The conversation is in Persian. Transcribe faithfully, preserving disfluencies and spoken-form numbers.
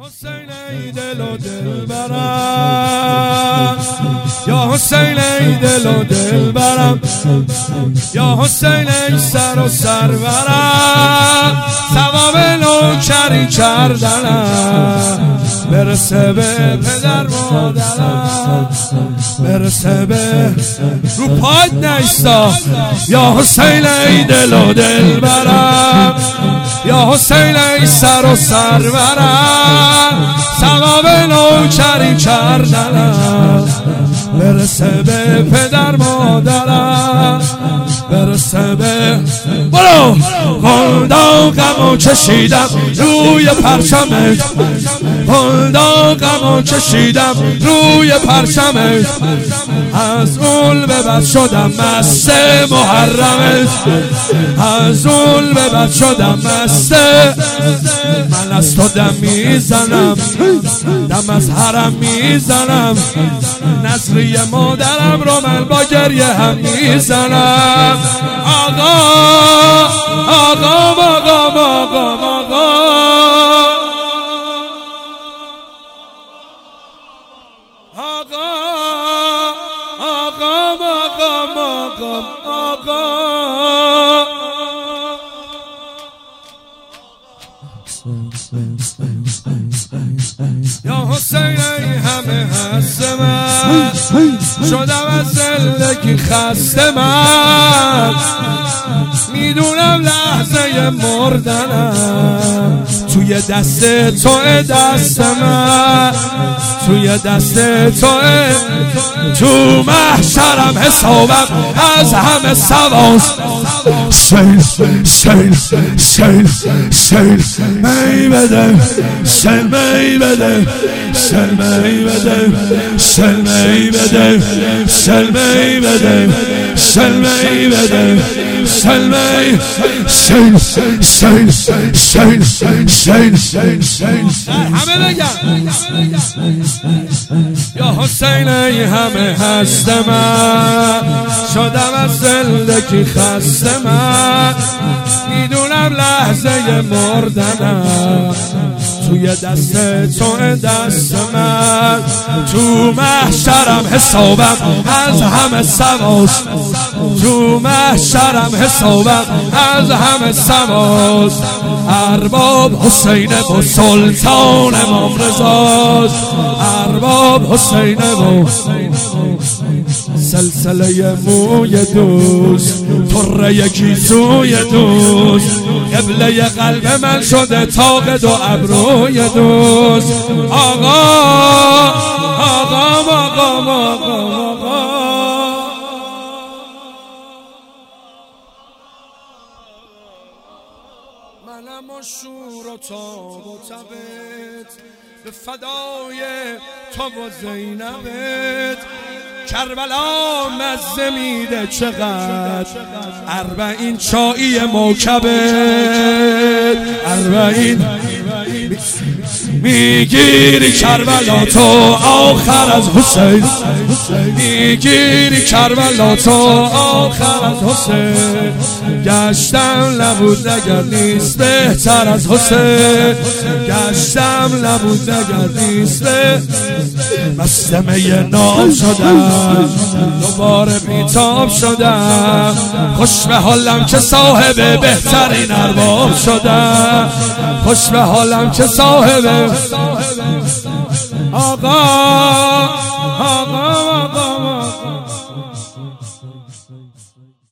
حسین ای دل و دل برم، یا حسین ای دل و دل برم، یا حسین ای سر و سرورم، ثواب نوکری کردنم برسه به پدر مادرم، برسه به رو پاد نیستا. یا حسین ای دل و دل برم، یا حسین ای سر و سرورم، ثواب نوکری کردنم برسه به پدر مادرم، برسه به برو خوندا غمو کشیدم روی پرچمت، خوندا غمو کشیدم روی پرچمت، از اول به بعد شدم مست محرمت، از اول به بعد شدم مست. من از تو دم میزنم، دم از حرم میزنم، نصری مادرم رو من با گریه هم میزنم. آقا آقا آقا آقا آقا آقا آقا آقا یا حسین ای همه هست من، شدم از زندگی خسته من، میدونم لحظه مردنم توی دست توه، دست من توی دست توه، تو محشرم حسابم از همه سواست. سیل سیل سیل سیل می بده، سیل می بده، سیل می بده، سیل می بده، سیل می بده، سیل می بده، سیل می سیل سیل سیل سیل سیل سیل همه بگم. یا حسین ای همه هست من، شدم از زندگی خسته من، میدونم لحظه مردنم توی دست تو، دست من تو محشرم حسابم از همه سواست، تو محشرم حسابم از همه سواست. ارباب حسین و سلطان امام رضاست، ارباب حسین و سلسله موی دوست، طره یکی سوی دوست، قبله قلب من شده طاق دو ابروی دوست. آقا آقا آقا آقا منم و شور و تاب و تبت به فدای تو و زینبت، کربلا مزه میده چقدر اربعین چایی موکبت، اربعین میگیری کربلا تو آخر از حسین، میگیری کربلا تو آخر از حسین. گشتم نبود اگر نیست بهتر از حسین، گشتم نبود اگر نیست مست می ناب شدم، دوباره بیتاب شدم، خوش به حالم که صاحب بهترین ارباب شدم، خوش به حالم که صاحب آقا آقا آقا